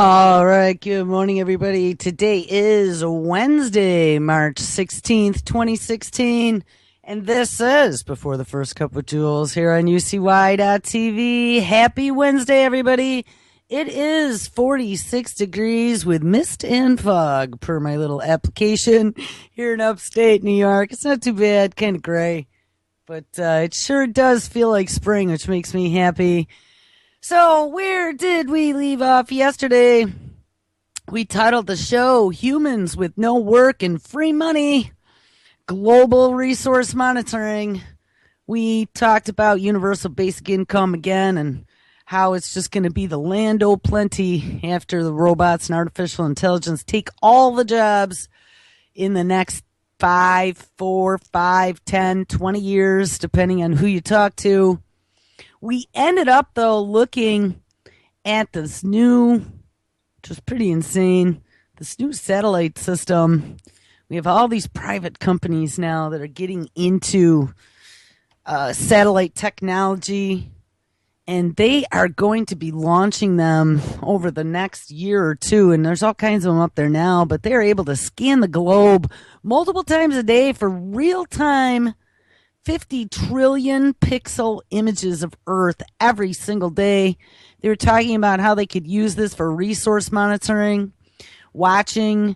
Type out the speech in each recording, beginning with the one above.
All right, good morning, everybody. Today is Wednesday, March 16th, 2016, and this is Before the First Cup of Jules here on UCY.TV. Happy Wednesday, everybody. It is 46 degrees with mist and fog per my little application here in upstate New York. It's not too bad, kind of gray, but it sure does feel like spring, which makes me happy. So, where did we leave off yesterday? We titled the show Humans with No Work and Free Money, Global Resource Monitoring. We talked about universal basic income again and how it's just going to be the land o' plenty after the robots and artificial intelligence take all the jobs in the next 5, 4, 5, 10, 20 years, depending on who you talk to. We ended up, though, looking at this new, which was pretty insane, this new satellite system. We have all these private companies now that are getting into satellite technology, and they are going to be launching them over the next year or two, and there's all kinds of them up there now, but they're able to scan the globe multiple times a day for real-time 50 trillion pixel images of Earth every single day. They were talking about how they could use this for resource monitoring, watching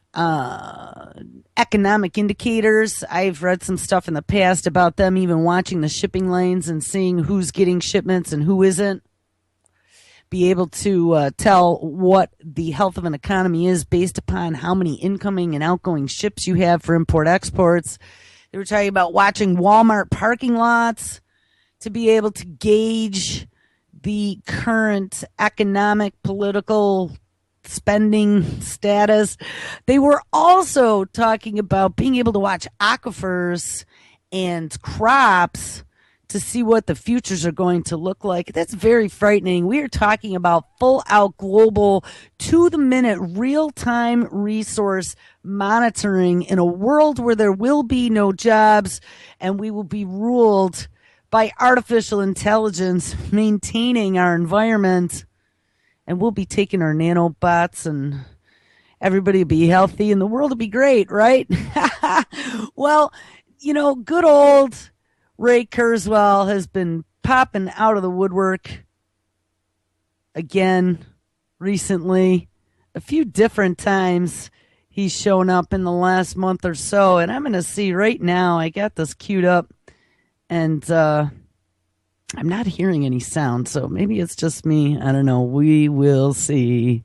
economic indicators. I've read some stuff in the past about them even watching the shipping lanes and seeing who's getting shipments and who isn't. Be able to tell what the health of an economy is based upon how many incoming and outgoing ships you have for import-exports. They were talking about watching Walmart parking lots to be able to gauge the current economic, political spending status. They were also talking about being able to watch aquifers and crops to see what the futures are going to look like. That's very frightening. We are talking about full-out global, to-the-minute, real-time resource monitoring in a world where there will be no jobs and we will be ruled by artificial intelligence, maintaining our environment, and we'll be taking our nanobots and everybody will be healthy and the world will be great, right? Well, good old Ray Kurzweil has been popping out of the woodwork again recently. A few different times he's shown up in the last month or so, and I'm going to see right now. I got this queued up, and I'm not hearing any sound, so maybe it's just me. I don't know. We will see.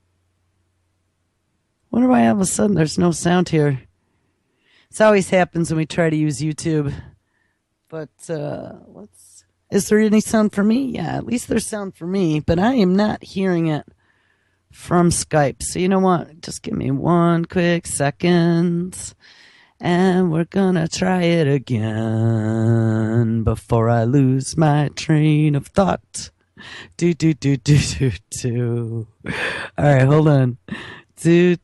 Wonder why all of a sudden there's no sound here. This always happens when we try to use YouTube. But is there any sound for me? Yeah, at least there's sound for me, but I am not hearing it from Skype. So you know what? Just give me one quick second, and we're gonna try it again before I lose my train of thought. Do. All right, hold on. Do.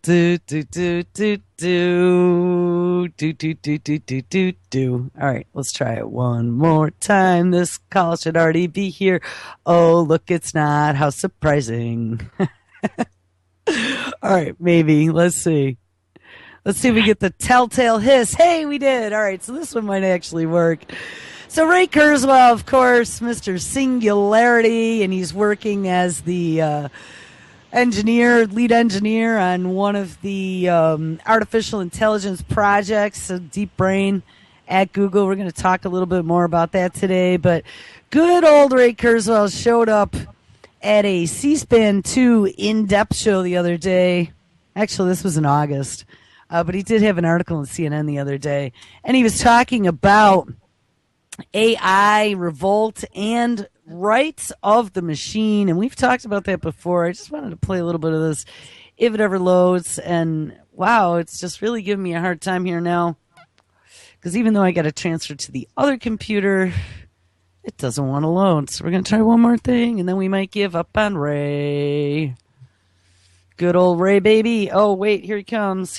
All right, let's try it one more time. This call should already be here. Oh, look, it's not. How surprising. All right, maybe. Let's see. Let's see if we get the telltale hiss. Hey, we did. All right, so this one might actually work. So Ray Kurzweil, of course, Mr. Singularity, and he's working as the lead engineer on one of the artificial intelligence projects, Deep Brain at Google. We're going to talk a little bit more about that today. But good old Ray Kurzweil showed up at a C-SPAN 2 in-depth show the other day. Actually, this was in August. But he did have an article in CNN the other day. And he was talking about AI, revolt, and rights of the machine, and we've talked about that before. I just wanted to play a little bit of this if it ever loads, and wow, it's just really giving me a hard time here now, because even though I got to transfer to the other computer, it doesn't want to load. So we're going to try one more thing, and then we might give up on Ray. Good old Ray, baby. Oh, wait, here he comes.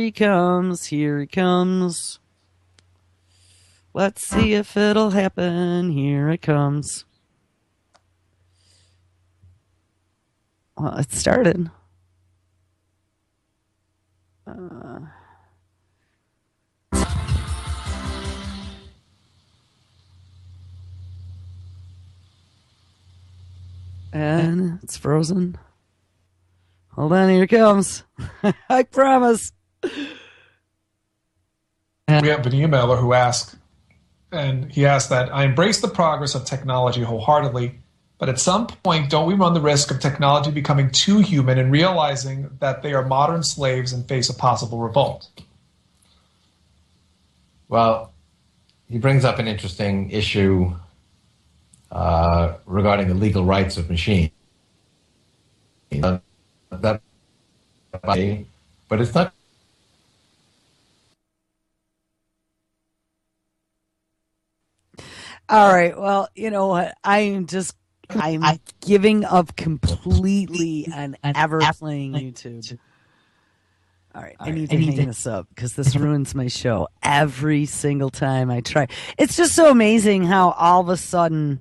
Let's see if it'll happen. Here it comes. Well, it started. And it's frozen. Hold on, here it comes. I promise. We have an emailer who asked, and he asked that I embrace the progress of technology wholeheartedly, but at some point, don't we run the risk of technology becoming too human and realizing that they are modern slaves and face a possible revolt? Well, he brings up an interesting issue regarding the legal rights of machines. But it's not. All right. Well, you know what? I'm giving up completely on ever playing YouTube. All right. I need to hang this up because this ruins my show every single time I try. It's just so amazing how all of a sudden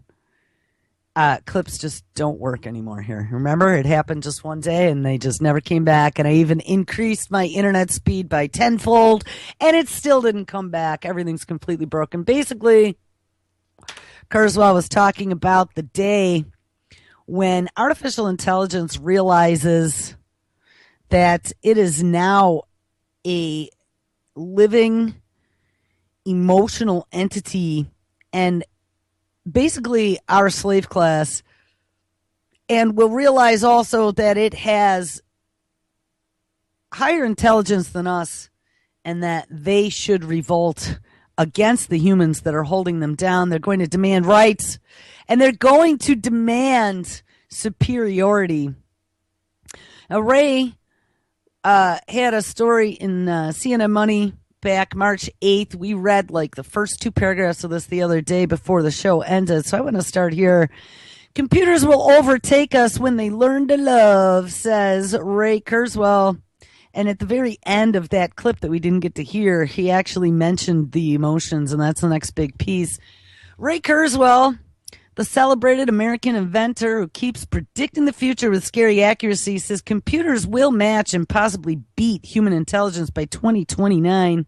clips just don't work anymore here. Remember, it happened just one day and they just never came back. And I even increased my internet speed by tenfold and it still didn't come back. Everything's completely broken. Basically, Kurzweil was talking about the day when artificial intelligence realizes that it is now a living emotional entity and basically our slave class, and will realize also that it has higher intelligence than us and that they should revolt against the humans that are holding them down. They're going to demand rights and they're going to demand superiority. Now, Ray had a story in CNN Money back March 8th. We read like the first two paragraphs of this the other day before the show ended. So I want to start here. Computers will overtake us when they learn to love, says Ray Kurzweil. And at the very end of that clip that we didn't get to hear, he actually mentioned the emotions, and that's the next big piece. Ray Kurzweil, the celebrated American inventor who keeps predicting the future with scary accuracy, says computers will match and possibly beat human intelligence by 2029.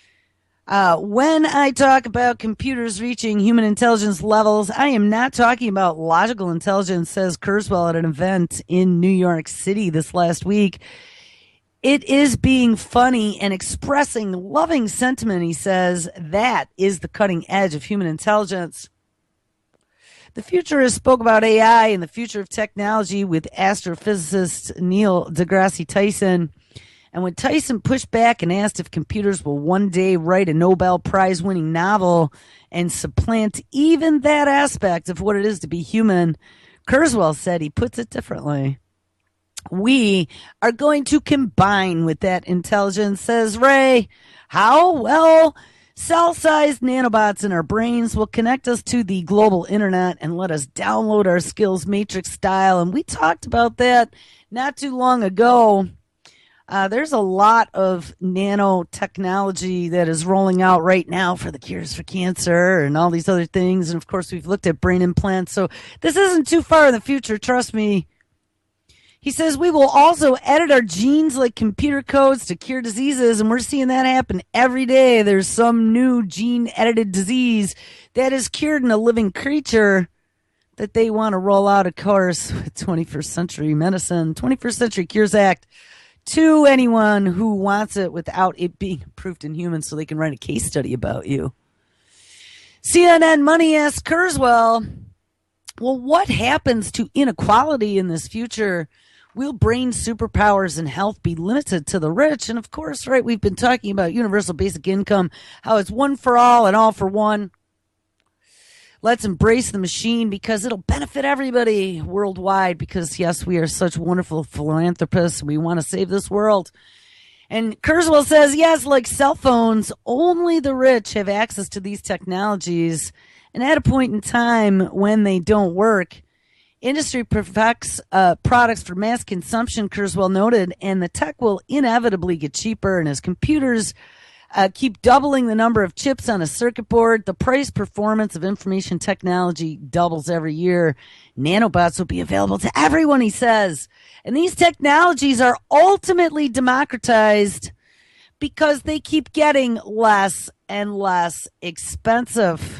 When I talk about computers reaching human intelligence levels, I am not talking about logical intelligence, says Kurzweil at an event in New York City this last week. It is being funny and expressing loving sentiment, he says. That is the cutting edge of human intelligence. The futurist spoke about AI and the future of technology with astrophysicist Neil deGrasse Tyson. And when Tyson pushed back and asked if computers will one day write a Nobel Prize-winning novel and supplant even that aspect of what it is to be human, Kurzweil said he puts it differently. We are going to combine with that intelligence, says Ray. How? Well, cell-sized nanobots in our brains will connect us to the global internet and let us download our skills matrix style. And we talked about that not too long ago. There's a lot of nanotechnology that is rolling out right now for the cures for cancer and all these other things. And of course, we've looked at brain implants. So this isn't too far in the future. Trust me. He says we will also edit our genes like computer codes to cure diseases, and we're seeing that happen every day. There's some new gene-edited disease that is cured in a living creature that they want to roll out, of course, with 21st Century Medicine, 21st Century Cures Act, to anyone who wants it without it being approved in humans so they can write a case study about you. CNN Money asked Kurzweil, well, what happens to inequality in this future? Will brain superpowers and health be limited to the rich? And of course, right, we've been talking about universal basic income, how it's one for all and all for one. Let's embrace the machine because it'll benefit everybody worldwide because, yes, we are such wonderful philanthropists. We want to save this world. And Kurzweil says, yes, like cell phones, only the rich have access to these technologies. And at a point in time when they don't work, industry perfects products for mass consumption, Kurzweil noted, and the tech will inevitably get cheaper. And as computers keep doubling the number of chips on a circuit board. The price performance of information technology doubles every year. Nanobots will be available to everyone, he says. And these technologies are ultimately democratized because they keep getting less and less expensive.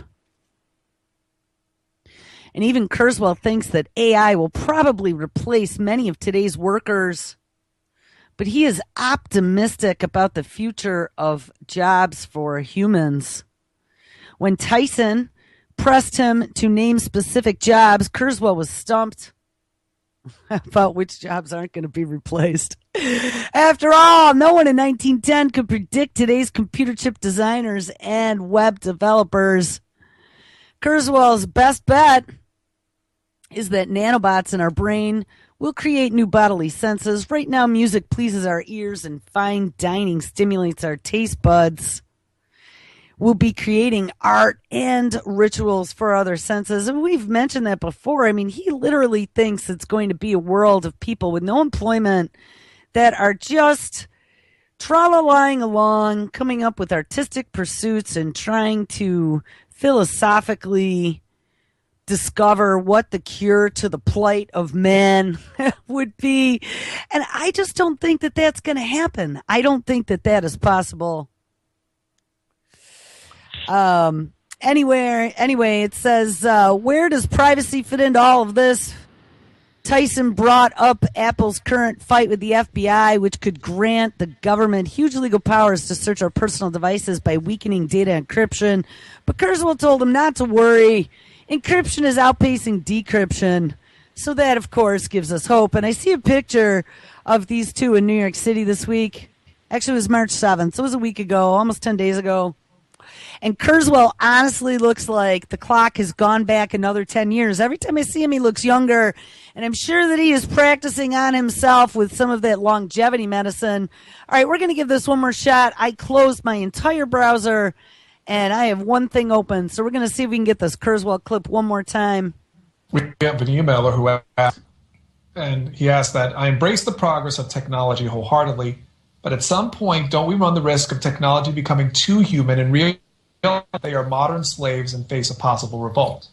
And even Kurzweil thinks that AI will probably replace many of today's workers. But he is optimistic about the future of jobs for humans. When Tyson pressed him to name specific jobs, Kurzweil was stumped about which jobs aren't going to be replaced. After all, no one in 1910 could predict today's computer chip designers and web developers. Kurzweil's best bet is that nanobots in our brain will create new bodily senses. Right now, music pleases our ears and fine dining stimulates our taste buds. We'll be creating art and rituals for other senses. And we've mentioned that before. I mean, he literally thinks it's going to be a world of people with no employment that are just tra-la-lying along, coming up with artistic pursuits and trying to philosophically discover what the cure to the plight of man would be. And I just don't think that that's going to happen. I don't think that that is possible. Anyway, it says, where does privacy fit into all of this? Tyson brought up Apple's current fight with the FBI, which could grant the government huge legal powers to search our personal devices by weakening data encryption. But Kurzweil told him not to worry. Encryption is outpacing decryption. So that, of course, gives us hope. And I see a picture of these two in New York City this week. Actually, it was March 7th. So it was a week ago, almost 10 days ago. And Kurzweil honestly looks like the clock has gone back another 10 years. Every time I see him, he looks younger. And I'm sure that he is practicing on himself with some of that longevity medicine. All right, we're going to give this one more shot. I closed my entire browser, and I have one thing open. So we're going to see if we can get this Kurzweil clip one more time. We have an emailer who asked, and he asked that, I embrace the progress of technology wholeheartedly, but at some point, don't we run the risk of technology becoming too human and real? They are modern slaves and face a possible revolt?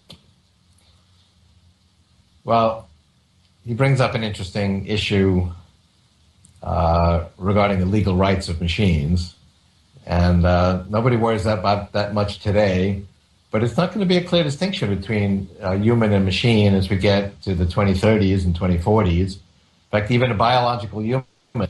Well, he brings up an interesting issue regarding the legal rights of machines. And nobody worries about that much today. But it's not going to be a clear distinction between human and machine as we get to the 2030s and 2040s. In fact, even a biological human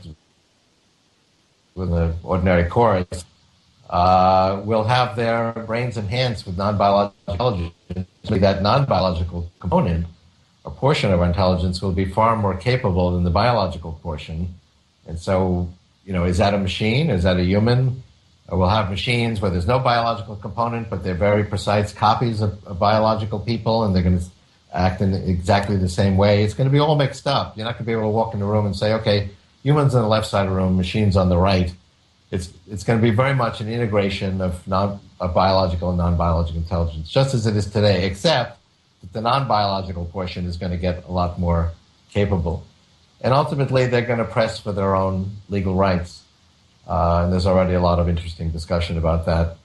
with an ordinary chorus will have their brains enhanced with non-biological intelligence. That non-biological component, a portion of our intelligence, will be far more capable than the biological portion. And so, is that a machine? Is that a human? We'll have machines where there's no biological component, but they're very precise copies of biological people, and they're going to act in exactly the same way. It's going to be all mixed up. You're not going to be able to walk in the room and say, okay, humans on the left side of the room, machines on the right. It's going to be very much an integration of biological and non-biological intelligence, just as it is today, except that the non-biological portion is going to get a lot more capable. And ultimately, they're going to press for their own legal rights. And there's already a lot of interesting discussion about that.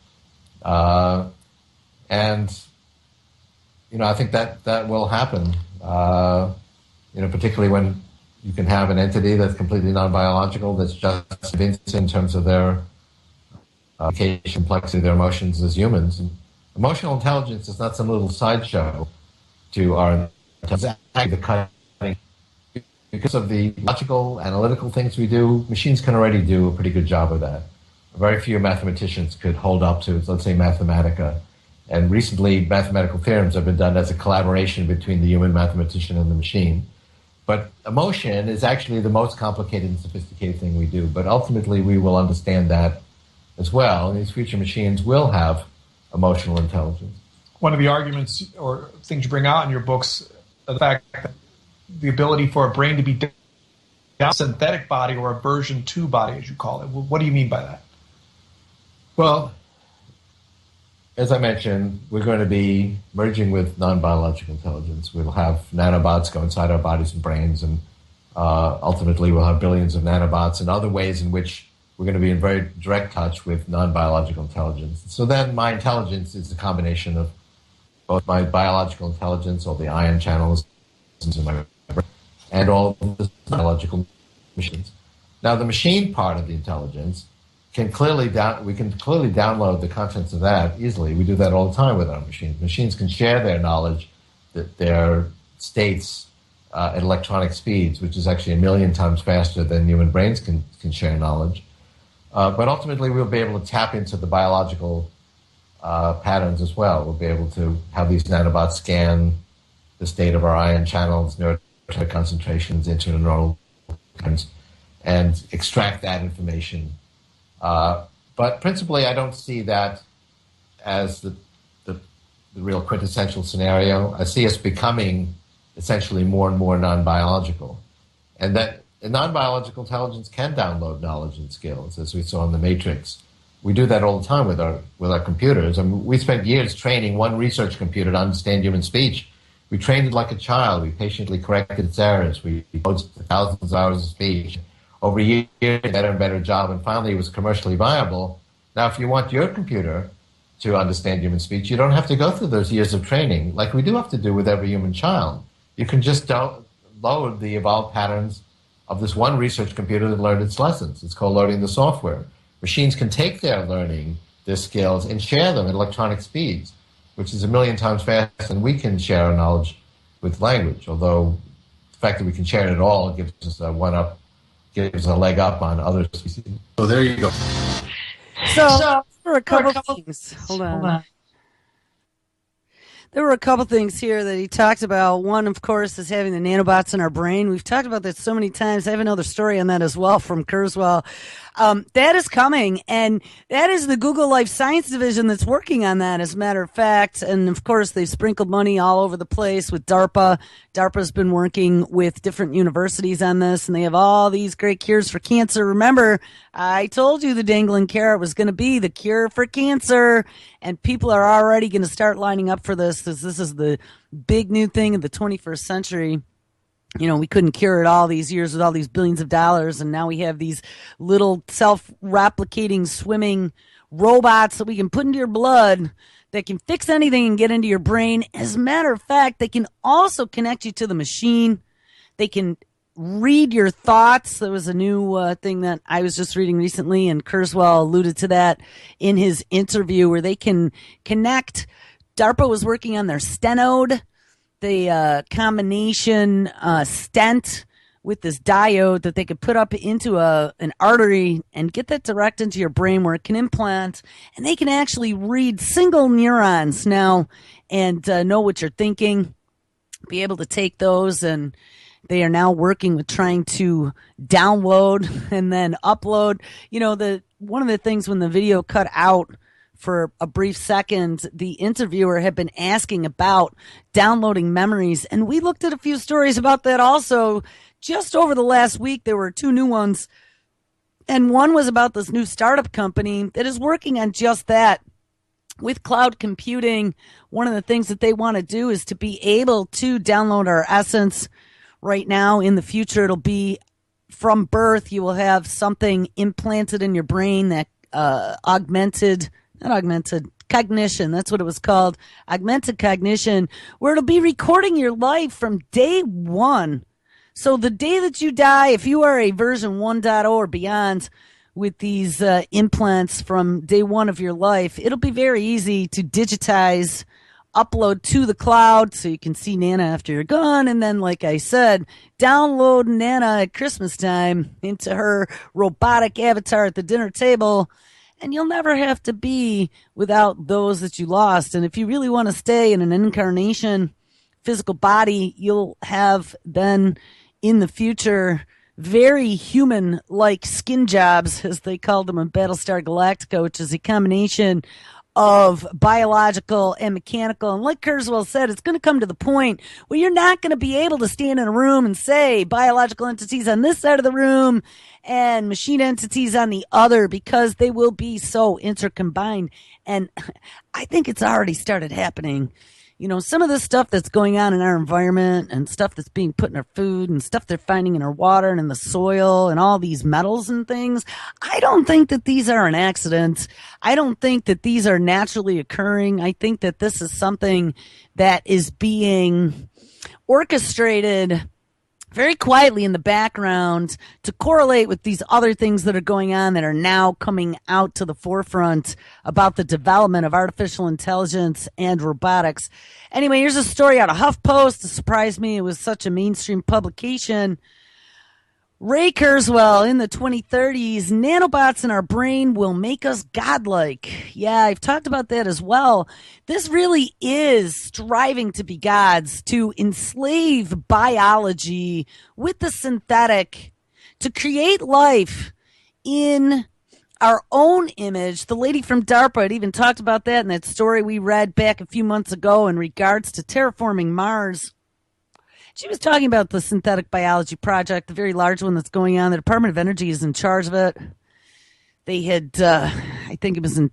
And I think that will happen, particularly when you can have an entity that's completely non-biological, that's just convinced in terms of their complexity of their emotions as humans. And emotional intelligence is not some little sideshow to our intelligence. The cutting. Because of the logical, analytical things we do, machines can already do a pretty good job of that. Very few mathematicians could hold up to, let's say, Mathematica. And recently, mathematical theorems have been done as a collaboration between the human mathematician and the machine. But emotion is actually the most complicated and sophisticated thing we do. But ultimately, we will understand that as well. And these future machines will have emotional intelligence. One of the arguments or things you bring out in your books, the fact that the ability for a brain to be a synthetic body or a version 2 body, as you call it. What do you mean by that? Well, as I mentioned, we're going to be merging with non-biological intelligence. We'll have nanobots go inside our bodies and brains, and ultimately we'll have billions of nanobots and other ways in which we're going to be in very direct touch with non-biological intelligence. So then my intelligence is a combination of both my biological intelligence, all the ion channels in my brain, and all the biological machines. Now, the machine part of the intelligence we can clearly download the contents of that easily. We do that all the time with our machines. Machines can share their knowledge, their states at electronic speeds, which is actually 1 million times faster than human brains can share knowledge. But ultimately, we'll be able to tap into the biological patterns as well. We'll be able to have these nanobots scan the state of our ion channels, neurotransmitter concentrations, interneuronal patterns, and extract that information. But principally, I don't see that as the real quintessential scenario. I see us becoming essentially more and more non-biological. And that non-biological intelligence can download knowledge and skills, as we saw in the Matrix. We do that all the time with our computers. I mean, we spent years training one research computer to understand human speech. We trained it like a child. We patiently corrected its errors. We posted thousands of hours of speech. Over years, better and better job, and finally it was commercially viable. Now, if you want your computer to understand human speech, you don't have to go through those years of training like we do have to do with every human child. You can just load the evolved patterns of this one research computer that learned its lessons. It's called loading the software. Machines can take their learning, their skills, and share them at electronic speeds, which is 1 million times faster than we can share our knowledge with language, although the fact that we can share it at all gives us a leg up on other species. So there you go. So there were a couple things. Hold on. There were a couple things here that he talked about. One, of course, is having the nanobots in our brain. We've talked about that so many times. I have another story on that as well from Kurzweil. That is coming, and that is the Google Life Science Division that's working on that, as a matter of fact. And, of course, they've sprinkled money all over the place with DARPA. DARPA's been working with different universities on this, and they have all these great cures for cancer. Remember, I told you the dangling carrot was going to be the cure for cancer, and people are already going to start lining up for this, because this is the big new thing of the 21st century. You know, we couldn't cure it all these years with all these billions of dollars, and now we have these little self-replicating swimming robots that we can put into your blood that can fix anything and get into your brain. As a matter of fact, they can also connect you to the machine. They can read your thoughts. There was a new thing that I was just reading recently, and Kurzweil alluded to that in his interview, where they can connect. DARPA was working on their Stenode, the combination stent with this diode that they could put up into an artery and get that direct into your brain, where it can implant, and they can actually read single neurons now and know what you're thinking, be able to take those, and they are now working with trying to download and then upload. You know, one of the things when the video cut out for a brief second, the interviewer had been asking about downloading memories, and we looked at a few stories about that also. Just over the last week, there were 2 new ones, and one was about this new startup company that is working on just that. With cloud computing, one of the things that they want to do is to be able to download our essence. Right now, in the future, it'll be from birth, you will have something implanted in your brain that cognition, that's what it was called, augmented cognition, where it'll be recording your life from day one. So the day that you die, if you are a version 1.0 or beyond with these implants from day one of your life, it'll be very easy to digitize, upload to the cloud so you can see Nana after you're gone, and then, like I said, download Nana at Christmas time into her robotic avatar at the dinner table, and you'll never have to be without those that you lost. And if you really want to stay in an incarnation physical body, you'll have then in the future very human-like skin jobs, as they called them in Battlestar Galactica, which is a combination of biological and mechanical. And like Kurzweil said, it's going to come to the point where you're not going to be able to stand in a room and say biological entities on this side of the room and machine entities on the other, because they will be so intercombined. And I think it's already started happening. some of the stuff that's going on in our environment and stuff that's being put in our food and stuff they're finding in our water and in the soil and all these metals and things, I don't think that these are an accident. I don't think that these are naturally occurring. I think that this is something that is being orchestrated very quietly in the background to correlate with these other things that are going on that are now coming out to the forefront about the development of artificial intelligence and robotics. Anyway, here's a story out of HuffPost. It surprised me. It was such a mainstream publication. Ray Kurzweil, in the 2030s, nanobots in our brain will make us godlike. Yeah, I've talked about that as well. This really is striving to be gods, to enslave biology with the synthetic, to create life in our own image. The lady from DARPA had even talked about that in that story we read back a few months ago in regards to terraforming Mars. She was talking about the synthetic biology project, the very large one that's going on. The Department of Energy is in charge of it. They had, I think it was in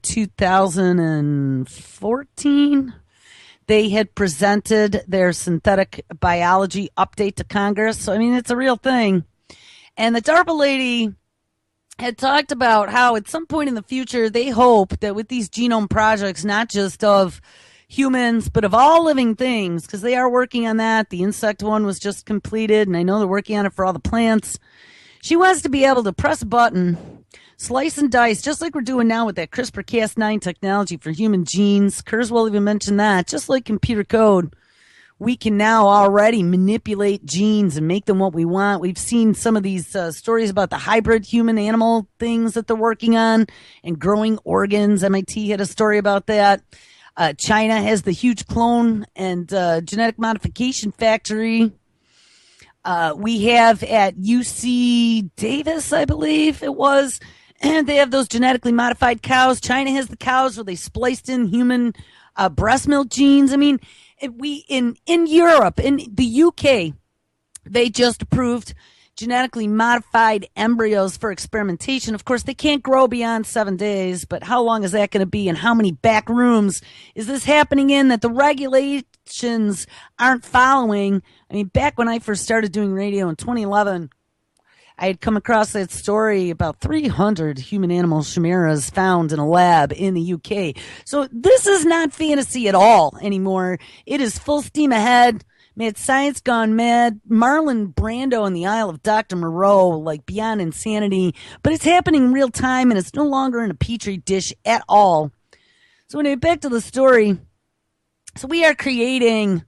2014, they had presented their synthetic biology update to Congress. So, I mean, it's a real thing. And the DARPA lady had talked about how at some point in the future, they hope that with these genome projects, not just of humans, but of all living things, because they are working on that. The insect one was just completed, and I know they're working on it for all the plants. She wants to be able to press a button, slice and dice, just like we're doing now with that CRISPR-Cas9 technology for human genes. Kurzweil even mentioned that. Just like computer code, we can now already manipulate genes and make them what we want. We've seen some of these stories about the hybrid human-animal things that they're working on and growing organs. MIT had a story about that. China has the huge clone and genetic modification factory. We have at UC Davis, I believe it was, and they have those genetically modified cows. China has the cows where they spliced in human breast milk genes. I mean, in Europe, in the UK, they just approved genetically modified embryos for experimentation. Of course, they can't grow beyond 7 days, but how long is that going to be, and how many back rooms is this happening in that the regulations aren't following? I mean, back when I first started doing radio in 2011, I had come across that story about 300 human animal chimeras found in a lab in the UK. So this is not fantasy at all anymore. It is full steam ahead. Mad science gone mad. Marlon Brando in the Isle of Dr. Moreau, like beyond insanity. But it's happening in real time, and it's no longer in a petri dish at all. So anyway, back to the story. So we are creating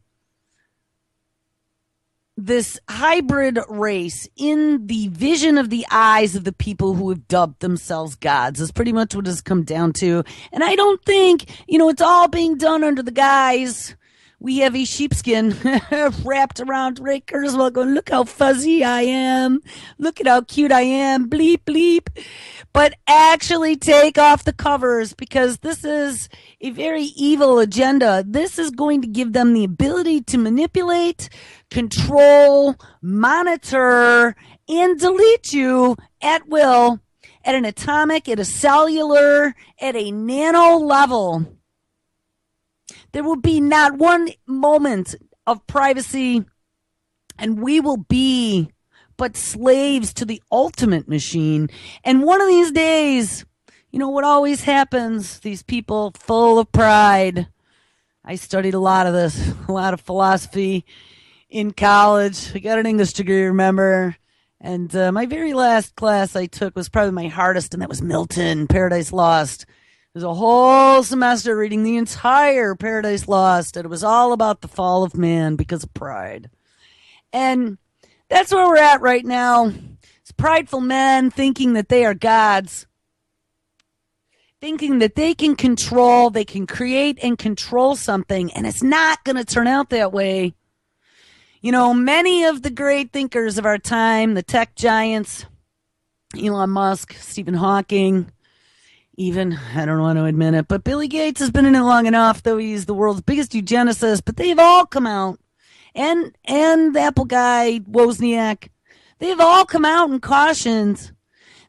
this hybrid race in the vision of the eyes of the people who have dubbed themselves gods. Is pretty much what it's come down to. And I don't think, it's all being done under the guise. We have a sheepskin wrapped around Ray Kurzweil going, look how fuzzy I am. Look at how cute I am. Bleep, bleep. But actually take off the covers, because this is a very evil agenda. This is going to give them the ability to manipulate, control, monitor, and delete you at will at an atomic, at a cellular, at a nano level. There will be not one moment of privacy, and we will be but slaves to the ultimate machine. And one of these days, what always happens, these people full of pride. I studied a lot of this, a lot of philosophy in college. I got an English degree, remember? And my very last class I took was probably my hardest, and that was Milton, Paradise Lost. There's a whole semester reading the entire Paradise Lost, and it was all about the fall of man because of pride. And that's where we're at right now. It's prideful men thinking that they are gods, thinking that they can control, they can create and control something, and it's not going to turn out that way. Many of the great thinkers of our time, the tech giants, Elon Musk, Stephen Hawking, even, I don't want to admit it, but Billy Gates has been in it long enough, though he's the world's biggest eugenicist, but they've all come out, and the Apple guy, Wozniak, they've all come out and cautioned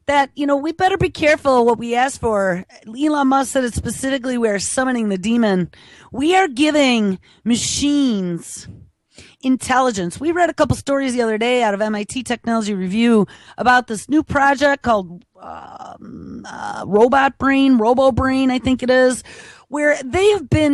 that, we better be careful what we ask for. Elon Musk said it specifically, we are summoning the demon. We are giving machines intelligence. We read a couple stories the other day out of MIT Technology Review about this new project called Robot Brain, Robo Brain, I think it is, where they have been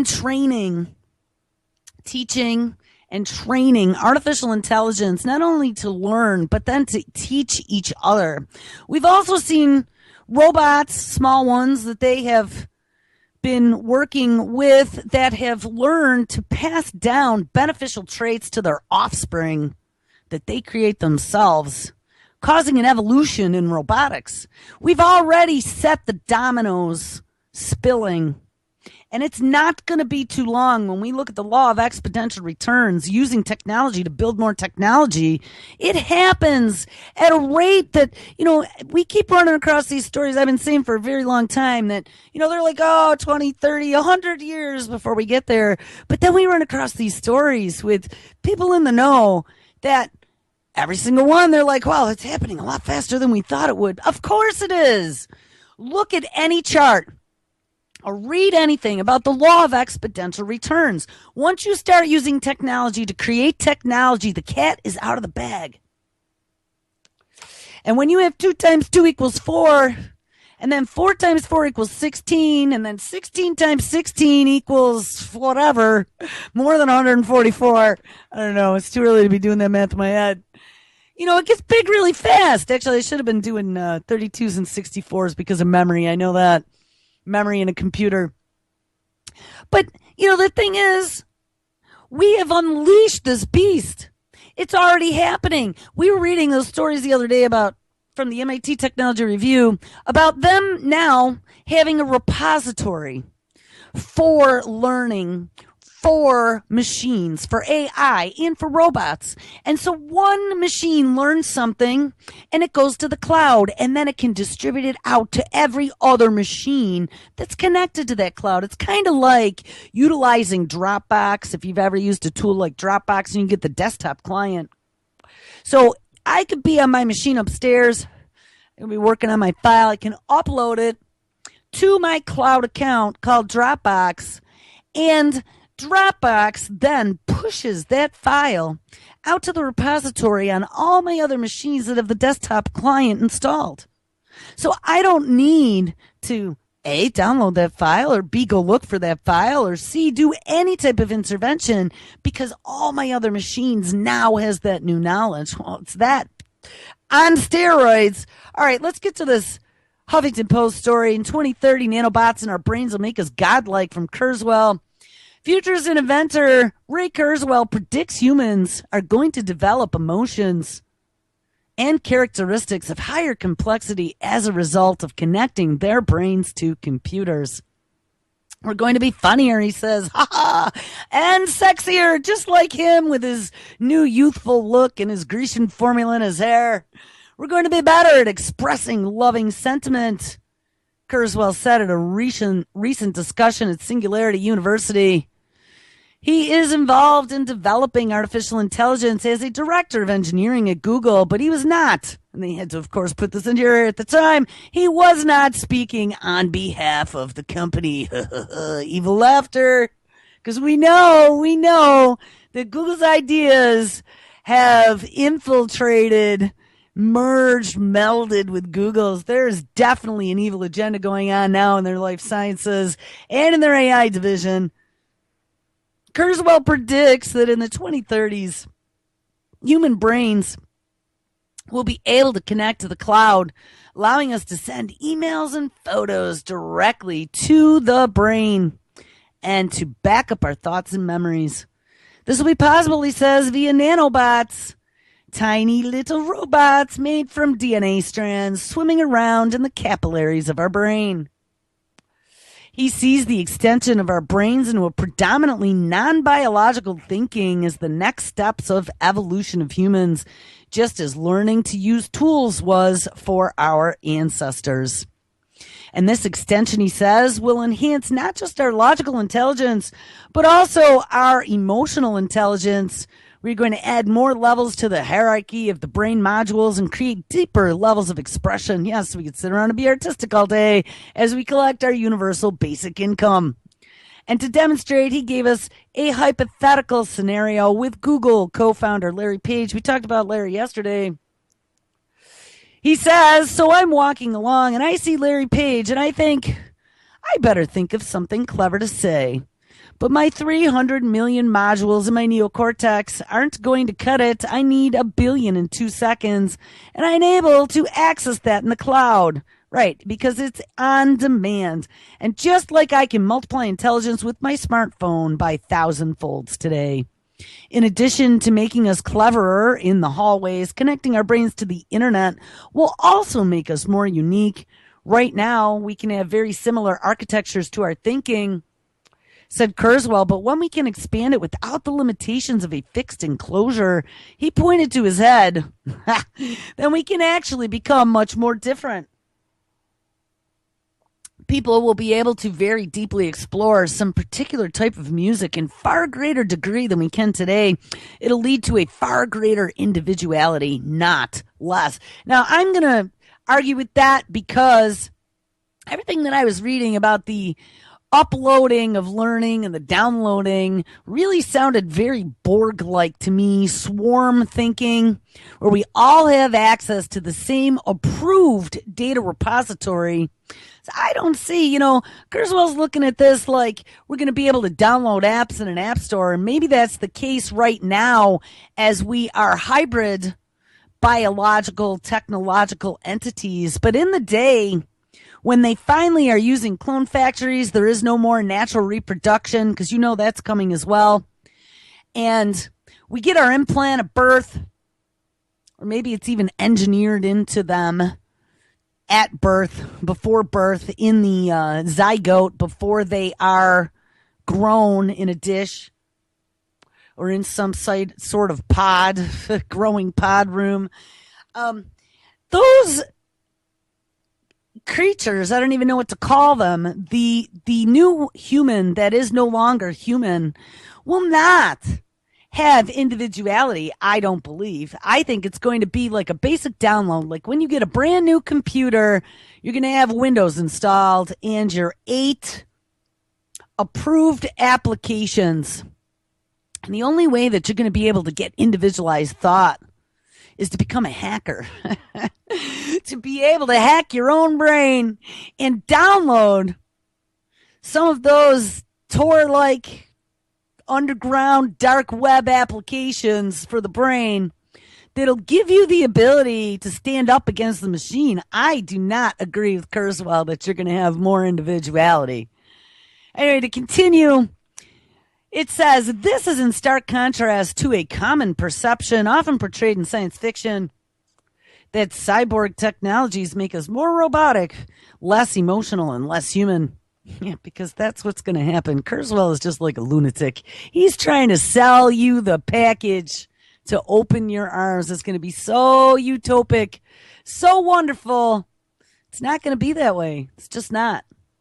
teaching and training artificial intelligence, not only to learn, but then to teach each other. We've also seen robots, small ones that they have been working with that have learned to pass down beneficial traits to their offspring that they create themselves, causing an evolution in robotics. We've already set the dominoes spilling. And it's not going to be too long when we look at the law of exponential returns, using technology to build more technology. It happens at a rate that, we keep running across these stories I've been saying for a very long time that, they're like, 20, 30, 100 years before we get there. But then we run across these stories with people in the know that every single one, they're like, wow, it's happening a lot faster than we thought it would. Of course it is. Look at any chart or read anything about the law of exponential returns. Once you start using technology to create technology, the cat is out of the bag. And when you have 2 times 2 equals 4, and then 4 times 4 equals 16, and then 16 times 16 equals whatever, more than 144. I don't know. It's too early to be doing that math in my head. It gets big really fast. Actually, I should have been doing 32s and 64s because of memory. I know that. Memory in a computer. But, the thing is, we have unleashed this beast. It's already happening. We were reading those stories the other day from the MIT Technology Review about them now having a repository for learning, for machines, for AI, and for robots. And so one machine learns something and it goes to the cloud, and then it can distribute it out to every other machine that's connected to that cloud. It's kind of like utilizing Dropbox. If you've ever used a tool like Dropbox, and you can get the desktop client. So I could be on my machine upstairs. I'll be working on my file. I can upload it to my cloud account called Dropbox, and Dropbox then pushes that file out to the repository on all my other machines that have the desktop client installed. So I don't need to A, download that file, or B, go look for that file, or C, do any type of intervention, because all my other machines now has that new knowledge. Well, it's that on steroids. All right, let's get to this Huffington Post story. In 2030, nanobots in our brains will make us godlike, from Kurzweil. Futurist and inventor Ray Kurzweil predicts humans are going to develop emotions and characteristics of higher complexity as a result of connecting their brains to computers. We're going to be funnier, he says, and sexier, just like him with his new youthful look and his Grecian formula in his hair. We're going to be better at expressing loving sentiment, Kurzweil said at a recent discussion at Singularity University. He is involved in developing artificial intelligence as a director of engineering at Google, but he was not, and they had to, of course, put this in here at the time, he was not speaking on behalf of the company. Evil laughter, because we know that Google's ideas have infiltrated, merged, melded with Google's. There's definitely an evil agenda going on now in their life sciences and in their AI division. Kurzweil predicts that in the 2030s, human brains will be able to connect to the cloud, allowing us to send emails and photos directly to the brain and to back up our thoughts and memories. This will be possible, he says, via nanobots, tiny little robots made from DNA strands swimming around in the capillaries of our brain. He sees the extension of our brains into a predominantly non-biological thinking as the next steps of evolution of humans, just as learning to use tools was for our ancestors. And this extension, he says, will enhance not just our logical intelligence, but also our emotional intelligence, We're going to add more levels to the hierarchy of the brain modules and create deeper levels of expression. Yes, we could sit around and be artistic all day as we collect our universal basic income. And to demonstrate, he gave us a hypothetical scenario with Google co-founder Larry Page. We talked about Larry yesterday. He says, so I'm walking along and I see Larry Page and I think, I better think of something clever to say. But my 300 million modules in my neocortex aren't going to cut it. I need 1 billion in 2 seconds, and I'm able to access that in the cloud. Right, because it's on demand. And just like I can multiply intelligence with my smartphone by 1,000-folds today. In addition to making us cleverer in the hallways, connecting our brains to the internet will also make us more unique. Right now, we can have very similar architectures to our thinking, said Kurzweil, but when we can expand it without the limitations of a fixed enclosure, he pointed to his head, then we can actually become much more different. People will be able to very deeply explore some particular type of music in far greater degree than we can today. It'll lead to a far greater individuality, not less. Now, I'm going to argue with that because everything that I was reading about the uploading of learning and the downloading really sounded very Borg-like to me, swarm thinking, where we all have access to the same approved data repository. So I don't see, Kurzweil's looking at this like we're going to be able to download apps in an app store, and maybe that's the case right now as we are hybrid biological, technological entities. But in the day, when they finally are using clone factories, there is no more natural reproduction, because that's coming as well. And we get our implant at birth, or maybe it's even engineered into them at birth, before birth, in the zygote, before they are grown in a dish or in some sort of pod, growing pod room. Those creatures, I don't even know what to call them, the new human that is no longer human will not have individuality, I don't believe. I think it's going to be like a basic download. Like when you get a brand new computer, you're going to have Windows installed and your 8 approved applications. And the only way that you're going to be able to get individualized thought is to become a hacker. To be able to hack your own brain and download some of those Tor-like underground dark web applications for the brain that'll give you the ability to stand up against the machine. I do not agree with Kurzweil that you're going to have more individuality. Anyway, to continue, it says, this is in stark contrast to a common perception often portrayed in science fiction that cyborg technologies make us more robotic, less emotional, and less human. Yeah, because that's what's going to happen. Kurzweil is just like a lunatic. He's trying to sell you the package to open your arms. It's going to be so utopic, so wonderful. It's not going to be that way. It's just not.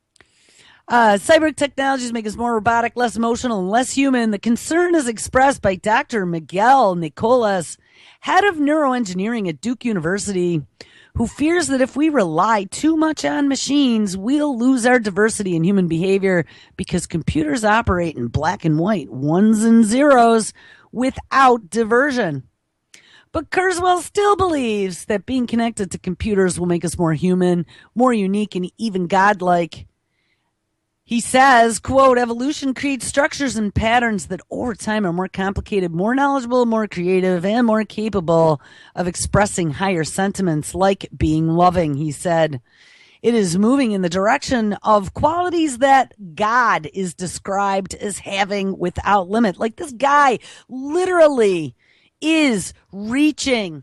Cyborg technologies make us more robotic, less emotional, and less human. The concern is expressed by Dr. Miguel Nicolas, head of neuroengineering at Duke University, who fears that if we rely too much on machines, we'll lose our diversity in human behavior because computers operate in black and white, ones and zeros, without diversion. But Kurzweil still believes that being connected to computers will make us more human, more unique, and even godlike. He says, quote, evolution creates structures and patterns that over time are more complicated, more knowledgeable, more creative, and more capable of expressing higher sentiments like being loving, he said. It is moving in the direction of qualities that God is described as having without limit. Like this guy literally is reaching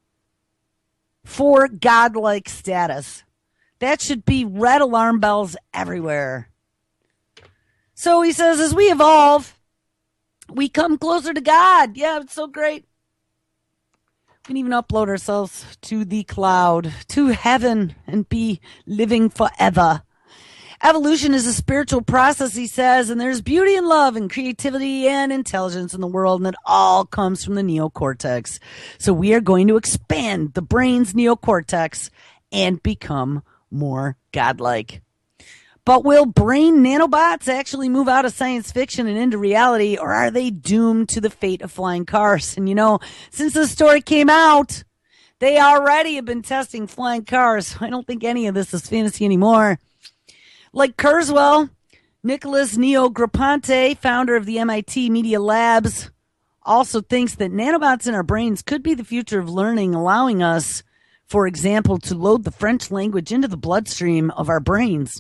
for godlike status. That should be red alarm bells everywhere. So he says, as we evolve, we come closer to God. Yeah, it's so great. We can even upload ourselves to the cloud, to heaven, and be living forever. Evolution is a spiritual process, he says, and there's beauty and love and creativity and intelligence in the world, and it all comes from the neocortex. So we are going to expand the brain's neocortex and become more godlike. But will brain nanobots actually move out of science fiction and into reality, or are they doomed to the fate of flying cars? And since this story came out, they already have been testing flying cars. So I don't think any of this is fantasy anymore. Like Kurzweil, Nicholas Negroponte, founder of the MIT Media Labs, also thinks that nanobots in our brains could be the future of learning, allowing us, for example, to load the French language into the bloodstream of our brains.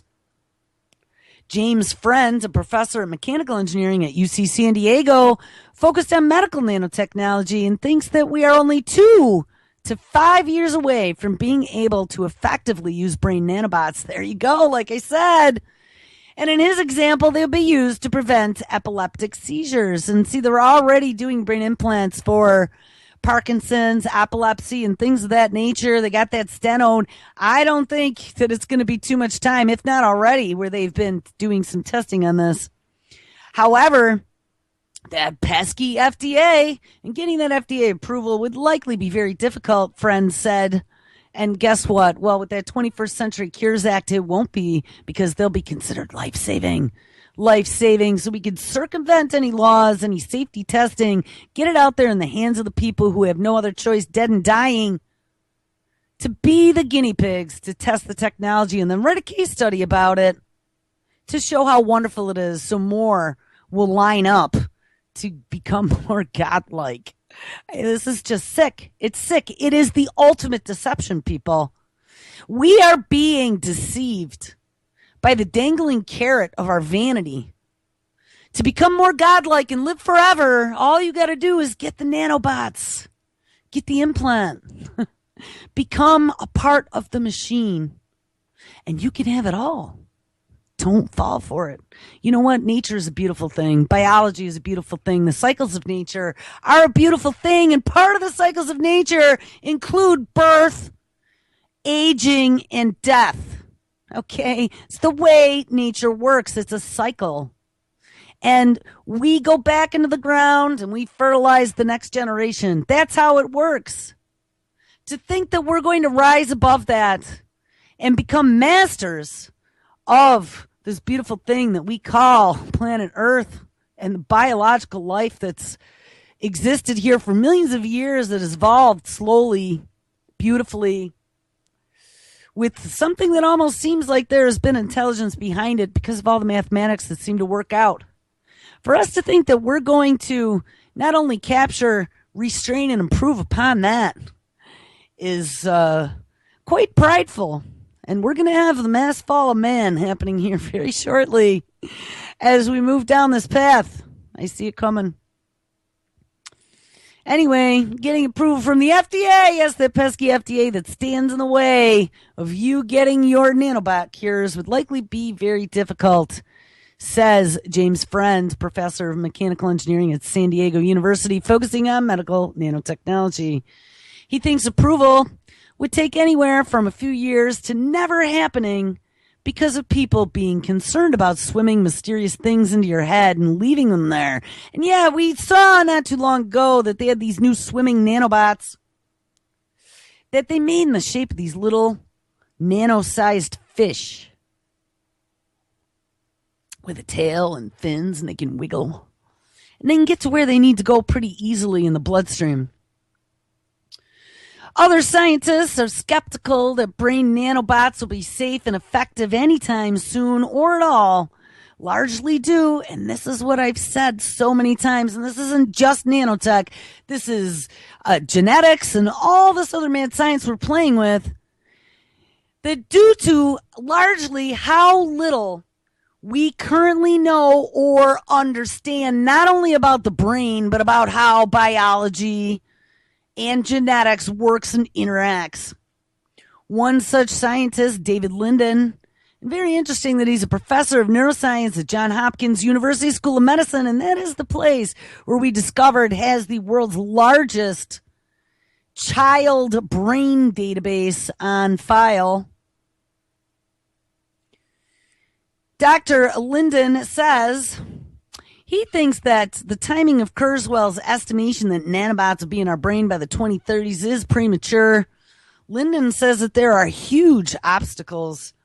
James Friend, a professor of mechanical engineering at UC San Diego, focused on medical nanotechnology and thinks that we are only 2 to 5 years away from being able to effectively use brain nanobots. There you go, like I said. And in his example, they'll be used to prevent epileptic seizures. And see, they're already doing brain implants for Parkinson's, epilepsy, and things of that nature. They got that steno. I don't think that it's going to be too much time, if not already, where they've been doing some testing on this. However, that pesky FDA, and getting that FDA approval would likely be very difficult, Friends said. And guess what? Well, with that 21st Century Cures Act, it won't be, because they'll be considered life-saving. Life-saving, so we could circumvent any laws, any safety testing, get it out there in the hands of the people who have no other choice, dead and dying, to be the guinea pigs, to test the technology, and then write a case study about it to show how wonderful it is, so more will line up to become more godlike. This is just sick. It's sick. It is the ultimate deception, people. We are being deceived by the dangling carrot of our vanity. To become more godlike and live forever, all you got to do is get the nanobots, get the implant, become a part of the machine, and you can have it all. Don't fall for it. You know what? Nature is a beautiful thing. Biology is a beautiful thing. The cycles of nature are a beautiful thing. And part of the cycles of nature include birth, aging, and death. Okay? It's the way nature works. It's a cycle. And we go back into the ground and we fertilize the next generation. That's how it works. To think that we're going to rise above that and become masters of this beautiful thing that we call planet Earth and the biological life that's existed here for millions of years, that has evolved slowly, beautifully, with something that almost seems like there has been intelligence behind it because of all the mathematics that seem to work out. For us to think that we're going to not only capture, restrain, and improve upon that is quite prideful. And we're going to have the mass fall of man happening here very shortly as we move down this path. I see it coming. Anyway, getting approval from the FDA, yes, the pesky FDA that stands in the way of you getting your nanobot cures would likely be very difficult, says James Friend, professor of mechanical engineering at San Diego University, focusing on medical nanotechnology. He thinks approval would take anywhere from a few years to never happening because of people being concerned about swimming mysterious things into your head and leaving them there. And yeah, we saw not too long ago that they had these new swimming nanobots that they made in the shape of these little nano-sized fish with a tail and fins, and they can wiggle. And they can get to where they need to go pretty easily in the bloodstream. Other scientists are skeptical that brain nanobots will be safe and effective anytime soon or at all, largely due, and this is what I've said so many times, and this isn't just nanotech, this is genetics and all this other mad science we're playing with, that due to largely how little we currently know or understand, not only about the brain, but about how biology and genetics works and interacts. One such scientist, David Linden, very interesting that he's a professor of neuroscience at Johns Hopkins University School of Medicine, and that is the place where we discovered has the world's largest child brain database on file. Dr. Linden says he thinks that the timing of Kurzweil's estimation that nanobots will be in our brain by the 2030s is premature. Linden says that there are huge obstacles,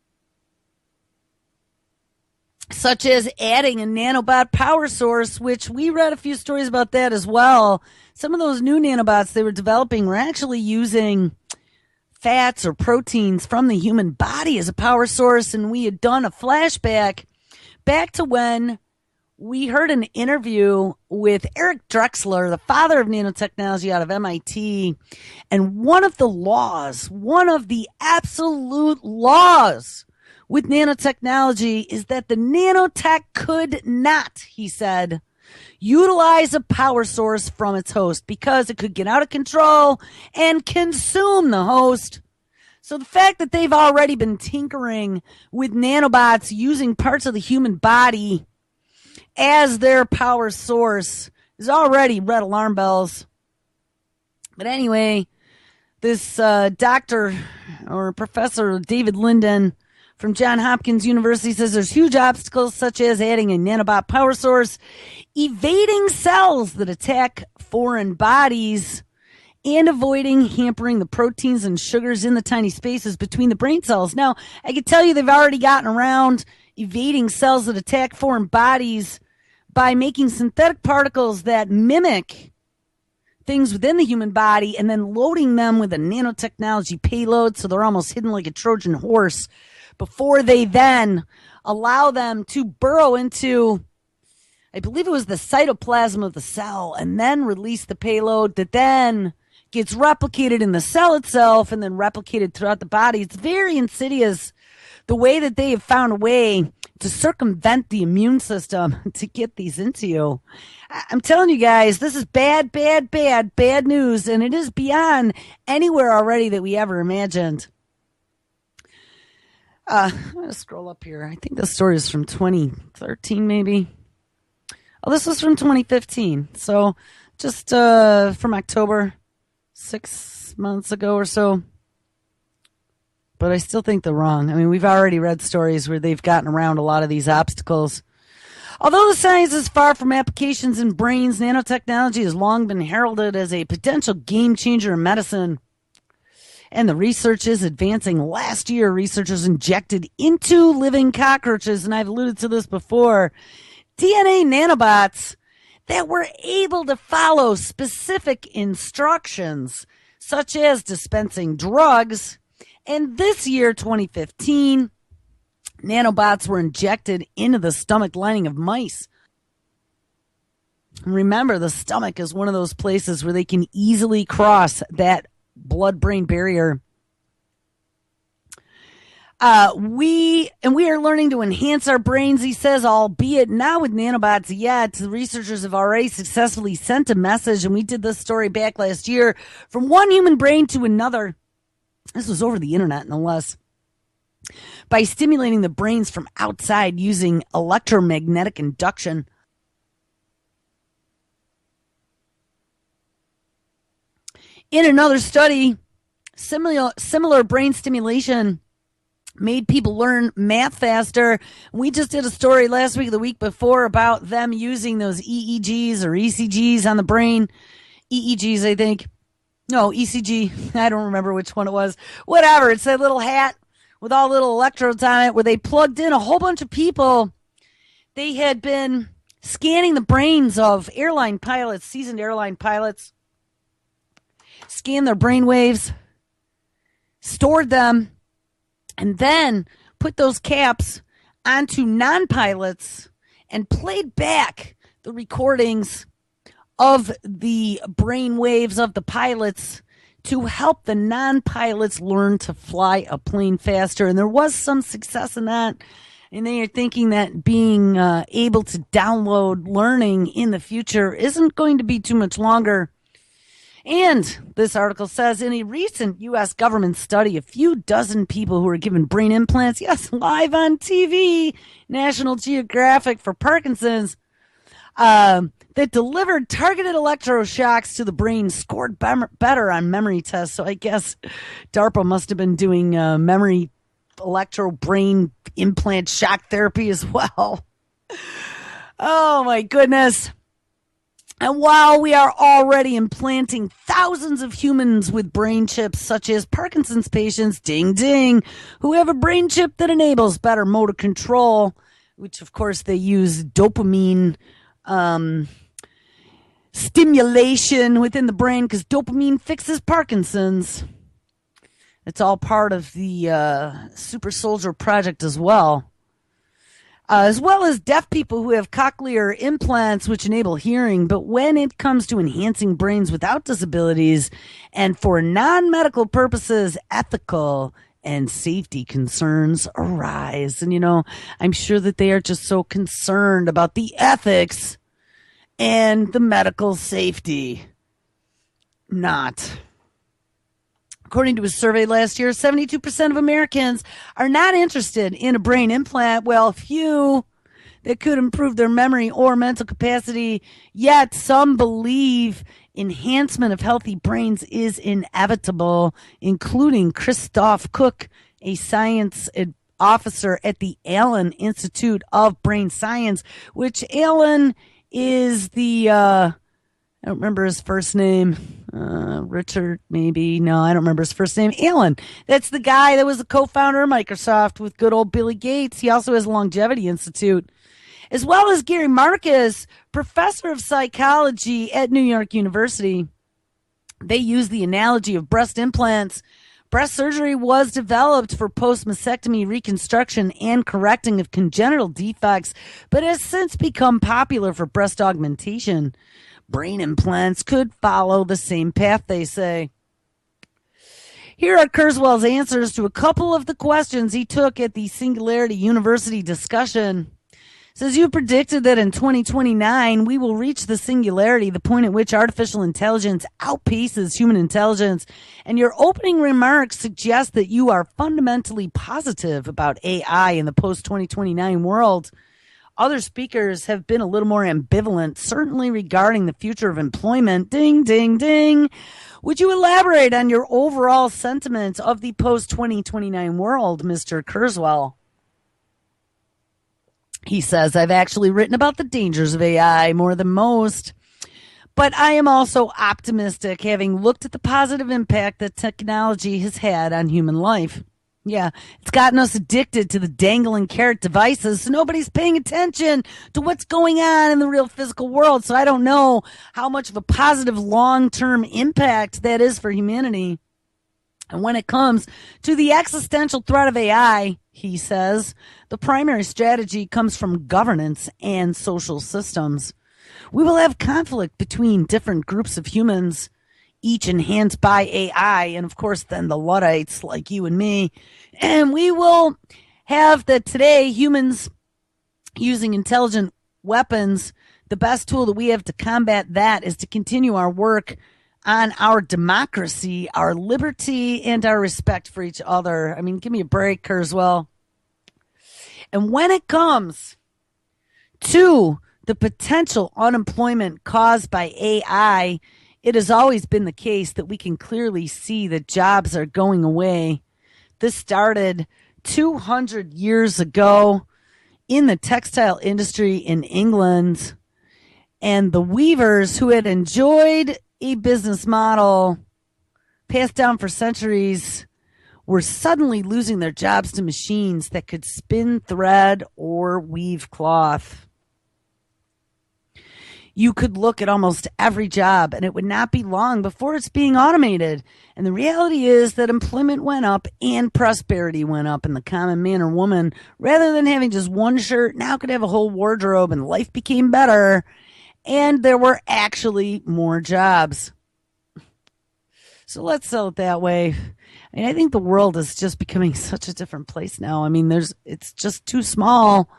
such as adding a nanobot power source, which we read a few stories about that as well. Some of those new nanobots they were developing were actually using fats or proteins from the human body as a power source, and we had done a flashback back to when we heard an interview with Eric Drexler, the father of nanotechnology out of MIT, and one of the absolute laws with nanotechnology is that the nanotech could not, he said, utilize a power source from its host because it could get out of control and consume the host. So the fact that they've already been tinkering with nanobots using parts of the human body as their power source is already red alarm bells. But anyway, this doctor or Professor David Linden from Johns Hopkins University says there's huge obstacles such as adding a nanobot power source, evading cells that attack foreign bodies, and avoiding hampering the proteins and sugars in the tiny spaces between the brain cells. Now, I can tell you they've already gotten around evading cells that attack foreign bodies by making synthetic particles that mimic things within the human body and then loading them with a nanotechnology payload so they're almost hidden like a Trojan horse before they then allow them to burrow into, I believe it was the cytoplasm of the cell, and then release the payload that then gets replicated in the cell itself and then replicated throughout the body. It's very insidious the way that they have found a way to circumvent the immune system to get these into you. I'm telling you guys, this is bad news, and it is beyond anywhere already that we ever imagined. I'm going to scroll up here. I think this story is from 2013, maybe. Oh, this was from 2015. So just from October, 6 months ago or so. But I still think they're wrong. I mean, we've already read stories where they've gotten around a lot of these obstacles. Although the science is far from applications in brains, nanotechnology has long been heralded as a potential game changer in medicine. And the research is advancing. Last year, researchers injected into living cockroaches, and I've alluded to this before, DNA nanobots that were able to follow specific instructions, such as dispensing drugs. And this year, 2015, nanobots were injected into the stomach lining of mice. Remember, the stomach is one of those places where they can easily cross that blood-brain barrier. We are learning to enhance our brains, he says, albeit not with nanobots yet. The researchers have already successfully sent a message, and we did this story back last year, from one human brain to another. This was over the internet, no less. By stimulating the brains from outside using electromagnetic induction. In another study, similar brain stimulation made people learn math faster. We just did a story last week or the week before about them using those EEGs or ECGs on the brain. EEGs, I think. No, ECG. I don't remember which one it was. Whatever. It's that little hat with all little electrodes on it where they plugged in a whole bunch of people. They had been scanning the brains of airline pilots, seasoned airline pilots, scanned their brain waves, stored them, and then put those caps onto non-pilots and played back the recordings of the brain waves of the pilots to help the non-pilots learn to fly a plane faster. And there was some success in that. And they are thinking that being able to download learning in the future isn't going to be too much longer. And this article says, in a recent U.S. government study, a few dozen people who were given brain implants, yes, live on TV, National Geographic for Parkinson's, that delivered targeted electroshocks to the brain scored better on memory tests. So I guess DARPA must have been doing memory electro brain implant shock therapy as well. Oh my goodness. And while we are already implanting thousands of humans with brain chips, such as Parkinson's patients, ding ding, who have a brain chip that enables better motor control, which of course they use dopamine stimulation within the brain because dopamine fixes Parkinson's. It's all part of the Super Soldier Project as well as deaf people who have cochlear implants which enable hearing. But when it comes to enhancing brains without disabilities and for non-medical purposes, ethical and safety concerns arise. And, I'm sure that they are just so concerned about the ethics and the medical safety. Not. According to a survey last year, 72% of Americans are not interested in a brain implant, while few that could improve their memory or mental capacity. Yet some believe enhancement of healthy brains is inevitable, including Christoph Cook, a science officer at the Allen Institute of Brain Science, which Allen is the, I don't remember his first name. Richard, maybe. No, I don't remember his first name. Allen. That's the guy that was the co-founder of Microsoft with good old Billy Gates. He also has a Longevity Institute. As well as Gary Marcus, professor of psychology at New York University. They use the analogy of breast implants. Breast surgery was developed for post-mastectomy reconstruction and correcting of congenital defects, but has since become popular for breast augmentation. Brain implants could follow the same path, they say. Here are Kurzweil's answers to a couple of the questions he took at the Singularity University discussion. It says, you predicted that in 2029 we will reach the singularity, the point at which artificial intelligence outpaces human intelligence, and your opening remarks suggest that you are fundamentally positive about AI in the post-2029 world. Other speakers have been a little more ambivalent, certainly regarding the future of employment. Ding, ding, ding. Would you elaborate on your overall sentiment of the post-2029 world, Mr. Kurzweil? He says, I've actually written about the dangers of AI more than most, but I am also optimistic, having looked at the positive impact that technology has had on human life. Yeah, it's gotten us addicted to the dangling carrot devices, so nobody's paying attention to what's going on in the real physical world. So I don't know how much of a positive long-term impact that is for humanity. And when it comes to the existential threat of AI, he says, the primary strategy comes from governance and social systems. We will have conflict between different groups of humans, each enhanced by AI, and of course then the Luddites like you and me. And we will have that today humans using intelligent weapons. The best tool that we have to combat that is to continue our work on our democracy, our liberty, and our respect for each other. I mean, give me a break, Kurzweil. And when it comes to the potential unemployment caused by AI, it has always been the case that we can clearly see that jobs are going away. This started 200 years ago in the textile industry in England, and the weavers who had enjoyed a business model passed down for centuries were suddenly losing their jobs to machines that could spin thread or weave cloth. You could look at almost every job and it would not be long before it's being automated. And the reality is that employment went up and prosperity went up, and the common man or woman, rather than having just one shirt, now could have a whole wardrobe, and life became better. And there were actually more jobs. So let's sell it that way. I mean, I think the world is just becoming such a different place now. I mean, it's just too small.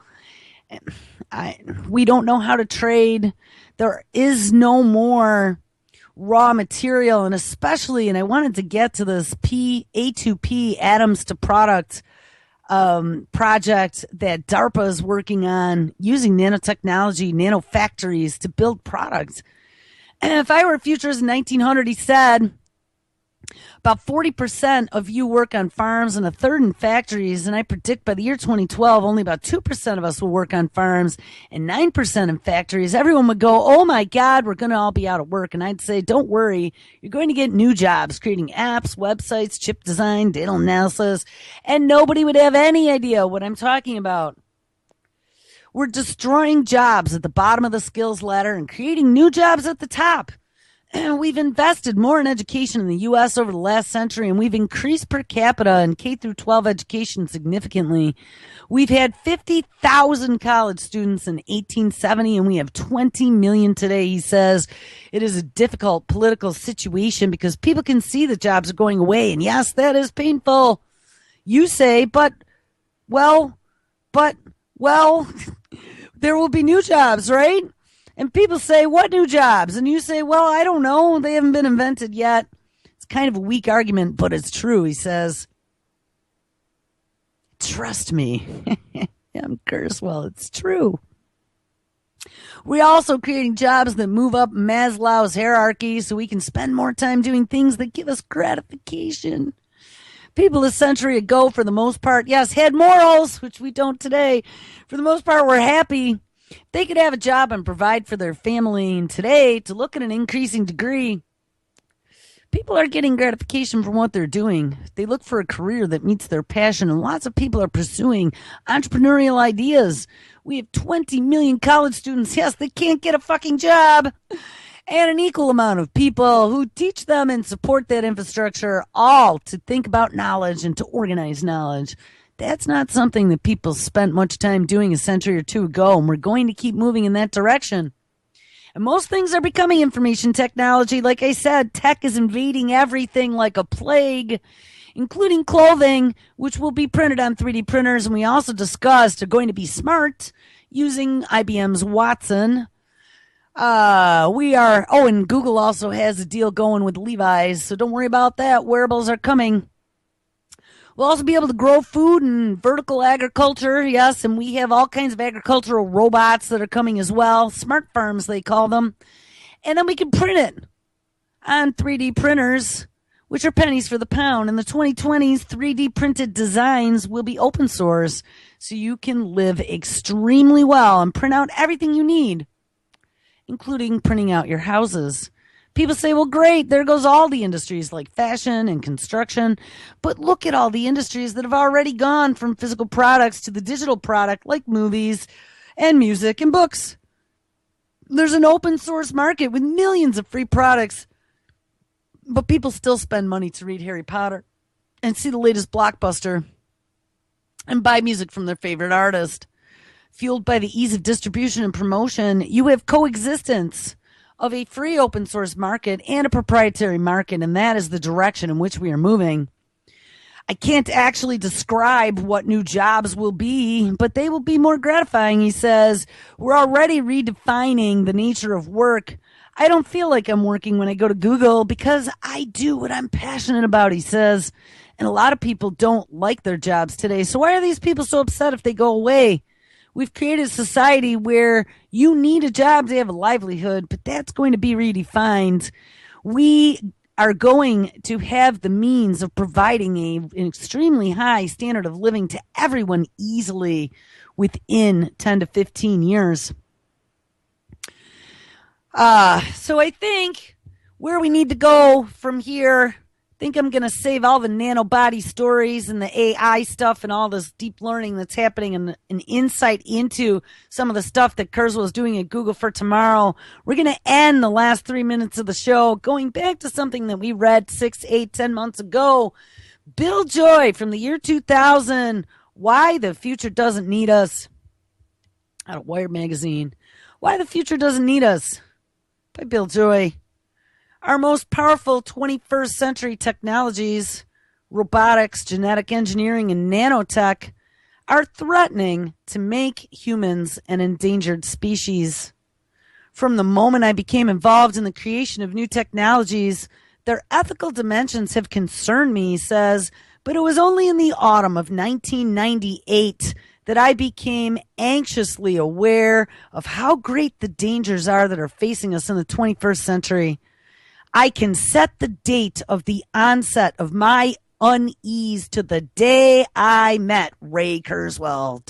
We don't know how to trade. There is no more raw material, and especially, and I wanted to get to this A2P, atoms to product project that DARPA is working on using nanotechnology, nanofactories to build products. And if I were a futurist in 1900, he said, About 40% of you work on farms and a third in factories. And I predict by the year 2012, only about 2% of us will work on farms and 9% in factories. Everyone would go, oh my God, we're going to all be out of work. And I'd say, don't worry. You're going to get new jobs, creating apps, websites, chip design, data analysis, and nobody would have any idea what I'm talking about. We're destroying jobs at the bottom of the skills ladder and creating new jobs at the top. And we've invested more in education in the U.S. over the last century, and we've increased per capita in K through 12 education significantly. We've had 50,000 college students in 1870, and we have 20 million today, he says. It is a difficult political situation because people can see the jobs are going away, and yes, that is painful. You say, well, there will be new jobs, right? And people say, what new jobs? And you say, well, I don't know. They haven't been invented yet. It's kind of a weak argument, but it's true, he says. Trust me. I'm Kurzweil. It's true. We're also creating jobs that move up Maslow's hierarchy so we can spend more time doing things that give us gratification. People a century ago, for the most part, yes, had morals, which we don't today. For the most part, were happy. They could have a job and provide for their family. And today, to look at an increasing degree, people are getting gratification from what they're doing. They look for a career that meets their passion, and lots of people are pursuing entrepreneurial ideas. We have 20 million college students. Yes, they can't get a fucking job. And an equal amount of people who teach them and support that infrastructure, all to think about knowledge and to organize knowledge. That's not something that people spent much time doing a century or two ago, and we're going to keep moving in that direction. And most things are becoming information technology. Like I said, tech is invading everything like a plague, including clothing, which will be printed on 3D printers. And we also discussed are going to be smart using IBM's Watson. And Google also has a deal going with Levi's, so don't worry about that. Wearables are coming. We'll also be able to grow food and vertical agriculture, yes, and we have all kinds of agricultural robots that are coming as well. Smart farms, they call them. And then we can print it on 3D printers, which are pennies for the pound. In the 2020s, 3D printed designs will be open source, so you can live extremely well and print out everything you need, including printing out your houses. People say, well, great, there goes all the industries like fashion and construction. But look at all the industries that have already gone from physical products to the digital product like movies and music and books. There's an open source market with millions of free products. But people still spend money to read Harry Potter and see the latest blockbuster and buy music from their favorite artist. Fueled by the ease of distribution and promotion, you have coexistence of a free open source market and a proprietary market, and that is the direction in which we are moving. I can't actually describe what new jobs will be, but they will be more gratifying, he says. We're already redefining the nature of work. I don't feel like I'm working when I go to Google because I do what I'm passionate about, he says. And a lot of people don't like their jobs today. So why are these people so upset if they go away? We've created a society where you need a job to have a livelihood, but that's going to be redefined. We are going to have the means of providing an extremely high standard of living to everyone easily within 10 to 15 years. So I think where we need to go from here, I think I'm going to save all the nanobody stories and the AI stuff and all this deep learning that's happening and an insight into some of the stuff that Kurzweil is doing at Google for tomorrow. We're going to end the last 3 minutes of the show going back to something that we read 6, 8, 10 months ago. Bill Joy from the year 2000, Why the Future Doesn't Need Us, out of Wired Magazine. Why the Future Doesn't Need Us, by Bill Joy. Our most powerful 21st century technologies, robotics, genetic engineering, and nanotech, are threatening to make humans an endangered species. From the moment I became involved in the creation of new technologies, their ethical dimensions have concerned me, he says, but it was only in the autumn of 1998 that I became anxiously aware of how great the dangers are that are facing us in the 21st century. I can set the date of the onset of my unease to the day I met Ray Kurzweil.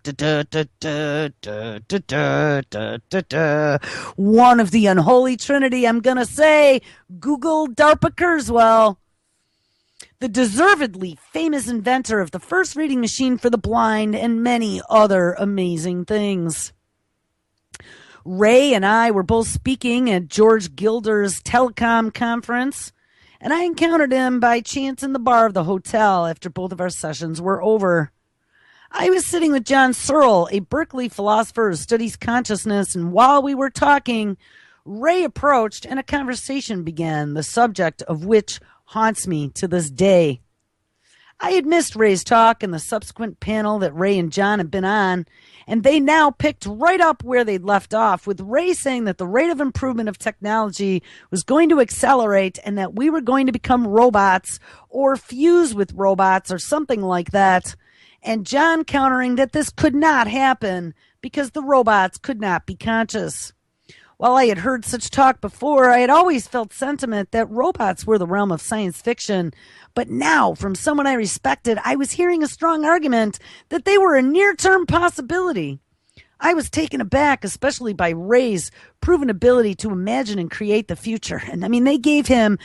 One of the unholy trinity, I'm going to say. Google DARPA Kurzweil. The deservedly famous inventor of the first reading machine for the blind and many other amazing things. Ray and I were both speaking at George Gilder's telecom conference, and I encountered him by chance in the bar of the hotel after both of our sessions were over. I was sitting with John Searle, a Berkeley philosopher who studies consciousness, and while we were talking, Ray approached and a conversation began, the subject of which haunts me to this day. I had missed Ray's talk and the subsequent panel that Ray and John had been on, and they now picked right up where they'd left off, with Ray saying that the rate of improvement of technology was going to accelerate and that we were going to become robots or fuse with robots or something like that, and John countering that this could not happen because the robots could not be conscious. While I had heard such talk before, I had always felt sentiment that robots were the realm of science fiction. But now, from someone I respected, I was hearing a strong argument that they were a near-term possibility. I was taken aback, especially by Ray's proven ability to imagine and create the future. And I mean, they gave him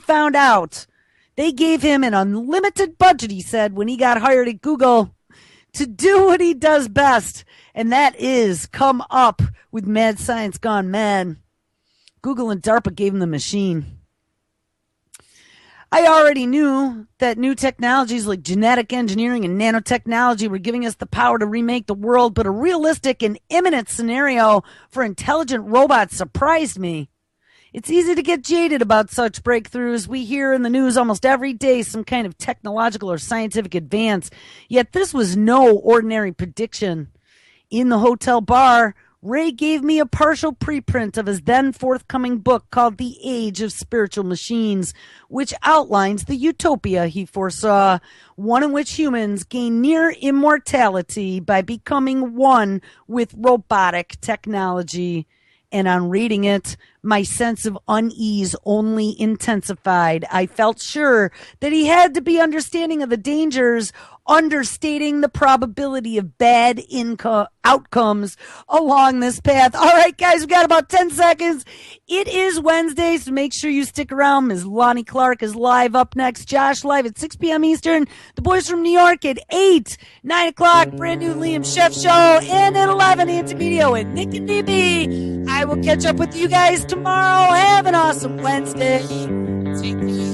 an unlimited budget, he said, when he got hired at Google, to do what he does best, and that is come up with mad science gone mad. Google and DARPA gave him the machine. I already knew that new technologies like genetic engineering and nanotechnology were giving us the power to remake the world, but a realistic and imminent scenario for intelligent robots surprised me. It's easy to get jaded about such breakthroughs. We hear in the news almost every day some kind of technological or scientific advance, yet this was no ordinary prediction. In the hotel bar, Ray gave me a partial preprint of his then forthcoming book called The Age of Spiritual Machines, which outlines the utopia he foresaw, one in which humans gain near immortality by becoming one with robotic technology. And on reading it, my sense of unease only intensified. I felt sure that he had to be understanding of the dangers, understating the probability of bad outcomes along this path. All right, guys, we got about 10 seconds. It is Wednesday, so make sure you stick around. Ms. Lonnie Clark is live up next. Josh live at 6 p.m. Eastern. The boys from New York at 8, 9 o'clock. Brand new Liam Chef Show. And at 11, Antimedio and Nick and DB. I will catch up with you guys tomorrow. Have an awesome Wednesday. Take care.